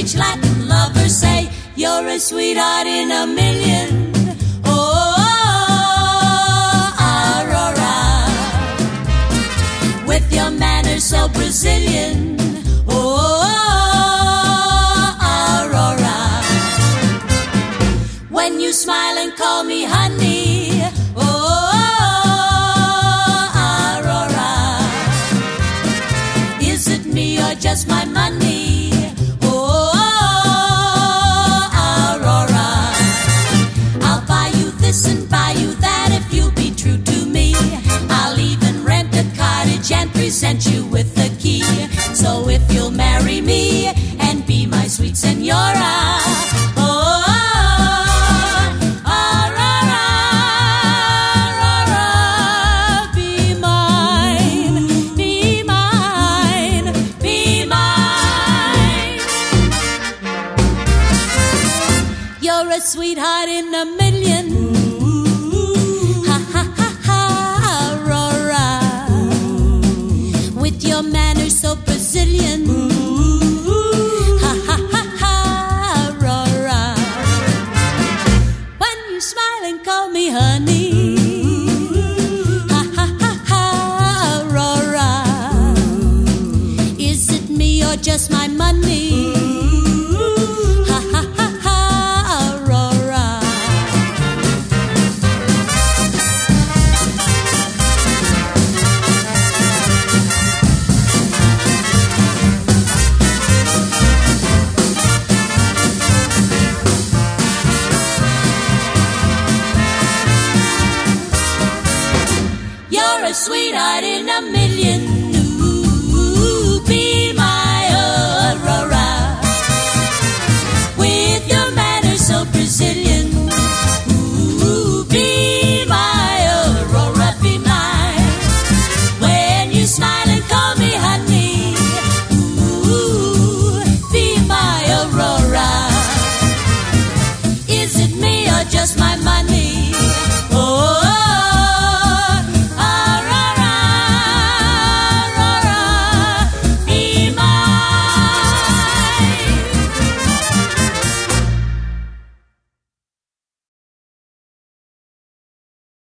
rich Latin lovers say you're a sweetheart in a million. Oh, Aurora, with your manners so Brazilian. Oh, Aurora, when you smile and call me honey. Oh, Aurora, is it me or just my money? Oh, Aurora, I'll buy you this and buy you that if you'll be true to me. I'll even rent a cottage and present you with the key. So if you'll marry me and be my sweet senora, oh, Aurora, Aurora, be mine, be mine, be mine. You're a sweetheart in a million. Ha ha ha ha, Aurora, with your manners so Brazilian. Ha ha ha ha, Aurora, when you smile and call me honey. Ha ha ha ha, Aurora, is it me or just my money? Ha ha ha ha, Aurora. You're a sweetheart in a million.